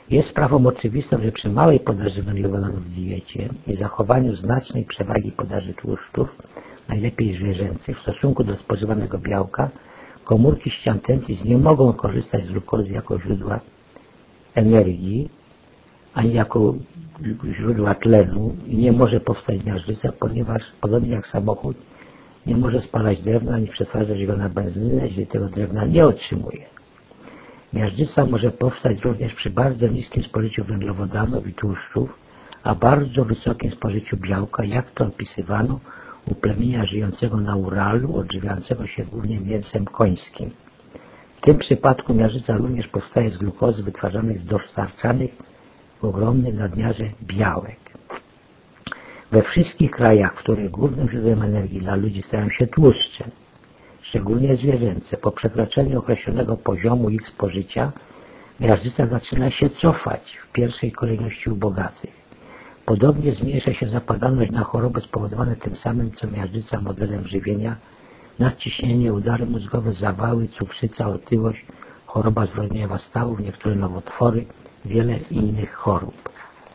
Jest sprawą oczywistą, że przy małej podaży węglowodanów w diecie i zachowaniu znacznej przewagi podaży tłuszczów, najlepiej zwierzęcych, w stosunku do spożywanego białka, komórki ścian tętnic nie mogą korzystać z glukozy jako źródła energii, ani jako źródła tlenu i nie może powstać miażdżyca, ponieważ podobnie jak samochód nie może spalać drewna ani przetwarzać go na benzynę, jeżeli tego drewna nie otrzymuje. Miażdżyca może powstać również przy bardzo niskim spożyciu węglowodanów i tłuszczów, a bardzo wysokim spożyciu białka, jak to opisywano u plemienia żyjącego na Uralu, odżywiającego się głównie mięsem końskim. W tym przypadku miażdżyca również powstaje z glukozy wytwarzanej z dostarczanych w ogromnym nadmiarze białek. We wszystkich krajach, w których głównym źródłem energii dla ludzi stają się tłuszcze, szczególnie zwierzęce, po przekroczeniu określonego poziomu ich spożycia, miażdżyca zaczyna się cofać, w pierwszej kolejności u bogatych. Podobnie zmniejsza się zapadalność na choroby spowodowane tym samym, co miażdżyca modelem żywienia, nadciśnienie, udary mózgowe, zawały, cukrzyca, otyłość, choroba zwolnienia stawów, niektóre nowotwory, wiele innych chorób.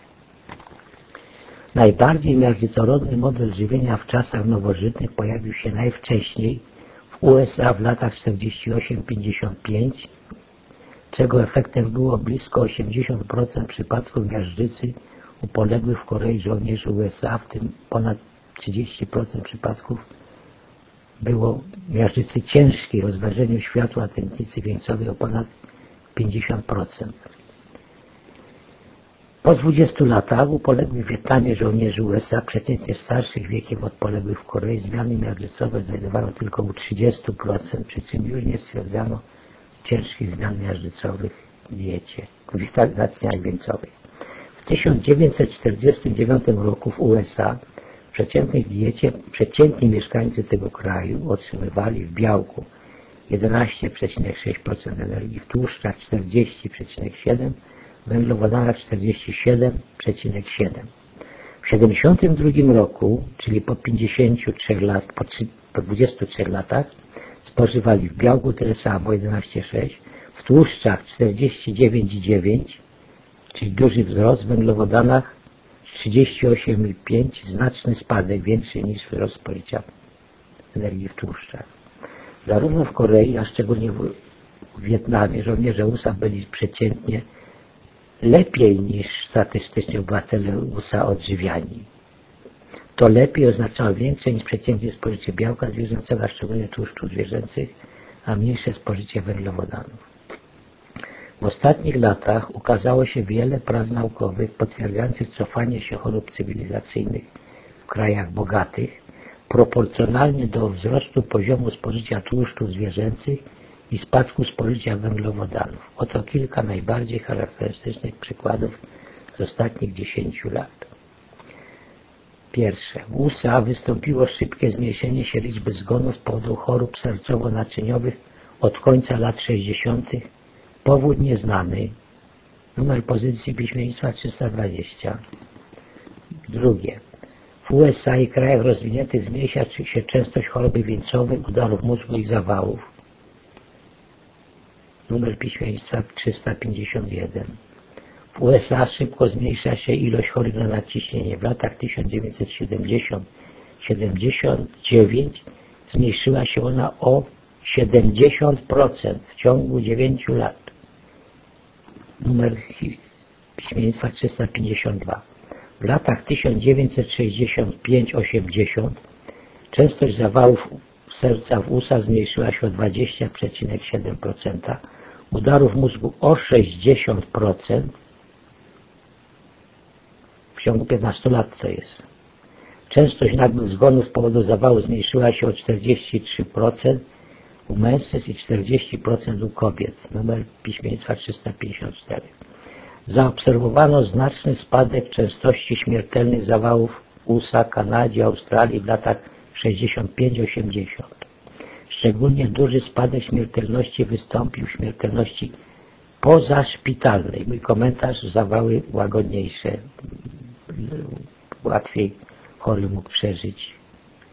Najbardziej miażdżycorodny model żywienia w czasach nowożytnych pojawił się najwcześniej w USA w latach 48-55, czego efektem było blisko 80% przypadków miażdżycy u poległych w Korei żołnierzy USA, w tym ponad 30% przypadków było miażdżycy ciężkiej o zwężeniu światła tętnicy wieńcowej o ponad 50%. Po 20 latach u poległych w Wietnamie żołnierzy USA, przeciętnie starszych wiekiem od poległych w Korei, zmiany miażdżycowe znajdowano tylko u 30%, przy czym już nie stwierdzano ciężkich zmian miażdżycowych w diecie, w stagnacji wieńcowej. W 1949 roku w USA w przeciętnej diecie przeciętni mieszkańcy tego kraju otrzymywali w białku 11,6% energii, w tłuszczach 40,7%, w węglowodanach 47,7%. W 1972 roku, czyli po 23 latach, spożywali w białku tyle samo, 11,6%, w tłuszczach 49,9%, czyli duży wzrost, w węglowodanach 38,5%, znaczny spadek, większy niż wzrost spożycia energii w tłuszczach. Zarówno w Korei, a szczególnie w Wietnamie żołnierze USA byli przeciętnie lepiej niż statystyczni obywatele USA odżywiani. To lepiej oznaczało większe niż przeciętnie spożycie białka zwierzęcego, a szczególnie tłuszczów zwierzęcych, a mniejsze spożycie węglowodanów. W ostatnich latach ukazało się wiele prac naukowych potwierdzających cofanie się chorób cywilizacyjnych w krajach bogatych proporcjonalnie do wzrostu poziomu spożycia tłuszczów zwierzęcych i spadku spożycia węglowodanów. Oto kilka najbardziej charakterystycznych przykładów z ostatnich 10 lat. Pierwsze. W USA wystąpiło szybkie zmniejszenie się liczby zgonów z powodu chorób sercowo-naczyniowych od końca lat 60. Powód nieznany. Numer pozycji piśmieństwa 320. Drugie. W USA i krajach rozwiniętych zmniejsza się częstość choroby wieńcowej, udarów mózgu i zawałów. Numer piśmieństwa 351. W USA szybko zmniejsza się ilość chorych na nadciśnienie. W latach 1970-79 zmniejszyła się ona o 70% w ciągu 9 lat. Numer piśmieństwa 352. W latach 1965-80 częstość zawałów serca w USA zmniejszyła się o 20,7%, udarów mózgu o 60%, w ciągu 15 lat to jest. Częstość nagłych zgonów z powodu zawału zmniejszyła się o 43% u mężczyzn i 40% u kobiet. Numer piśmieństwa 354. Zaobserwowano znaczny spadek częstości śmiertelnych zawałów w USA, Kanadzie, Australii w latach 65-80. Szczególnie duży spadek śmiertelności wystąpił w śmiertelności pozaszpitalnej. Mój komentarz: zawały łagodniejsze. Łatwiej chory mógł przeżyć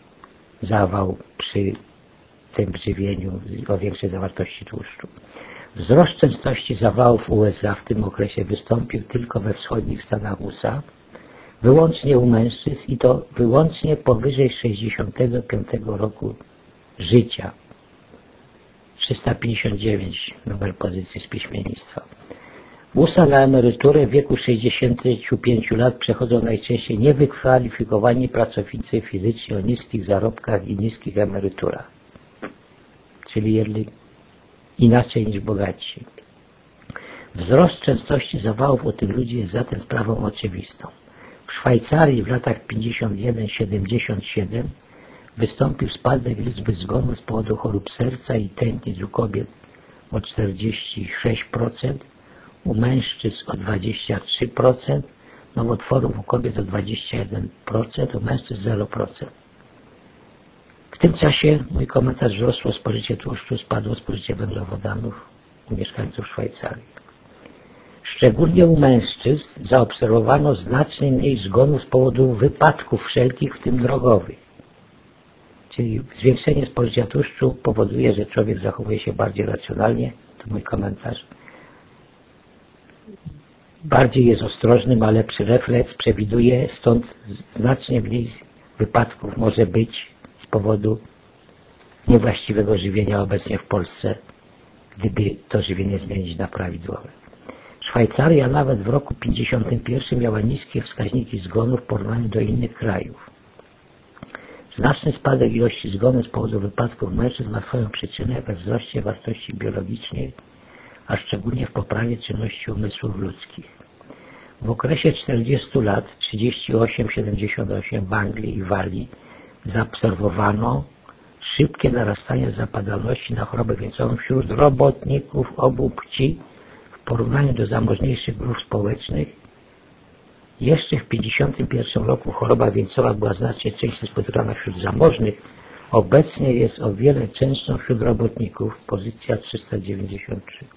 zawał przy tym żywieniu o większej zawartości tłuszczu. Wzrost częstości zawałów w USA w tym okresie wystąpił tylko we wschodnich stanach USA, wyłącznie u mężczyzn i to wyłącznie powyżej 65 roku życia. 359 numer pozycji z piśmiennictwa. USA na emeryturę w wieku 65 lat przechodzą najczęściej niewykwalifikowani pracownicy fizycznie o niskich zarobkach i niskich emeryturach, czyli jedli inaczej niż bogatsi. Wzrost częstości zawałów u tych ludzi jest zatem sprawą oczywistą. W Szwajcarii w latach 51-77 wystąpił spadek liczby zgonów z powodu chorób serca i tętnic u kobiet o 46%, u mężczyzn o 23%, nowotworów u kobiet o 21%, u mężczyzn 0%. W tym czasie, mój komentarz, wzrosło spożycie tłuszczu, spadło spożycie węglowodanów u mieszkańców Szwajcarii. Szczególnie u mężczyzn zaobserwowano znacznie mniej zgonów z powodu wypadków wszelkich, w tym drogowych. Czyli zwiększenie spożycia tłuszczu powoduje, że człowiek zachowuje się bardziej racjonalnie, to mój komentarz. Bardziej jest ostrożny, ma lepszy refleks, przewiduje, stąd znacznie mniej wypadków może być z powodu niewłaściwego żywienia obecnie w Polsce, gdyby to żywienie zmienić na prawidłowe. Szwajcaria nawet w roku 1951 miała niskie wskaźniki zgonów w porównaniu do innych krajów. Znaczny spadek ilości zgonów z powodu wypadków mężczyzn ma swoją przyczynę we wzroście wartości biologicznej, a szczególnie w poprawie czynności umysłów ludzkich. W okresie 40 lat 38-78 w Anglii i Walii zaobserwowano szybkie narastanie zapadalności na chorobę wieńcową wśród robotników obu płci w porównaniu do zamożniejszych grup społecznych. Jeszcze w 1951 roku choroba wieńcowa była znacznie częściej spotykana wśród zamożnych. Obecnie jest o wiele częstszą wśród robotników. Pozycja 393.